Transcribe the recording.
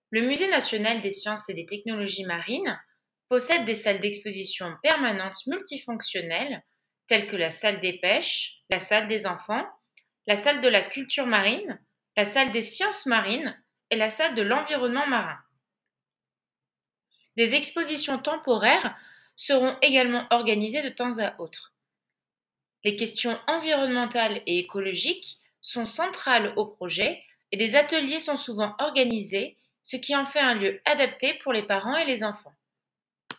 Le Musée national des sciences et des technologies marines possède des salles d'exposition permanentes multifonctionnelles telles que la salle des pêches, la salle des enfants, la salle de la culture marine, la salle des sciences marines et la salle de l'environnement marin. Des expositions temporaires seront également organisées de temps à autre. Les questions environnementales et écologiques sont centrales au projet et des ateliers sont souvent organisés, ce qui en fait un lieu adapté pour les parents et les enfants.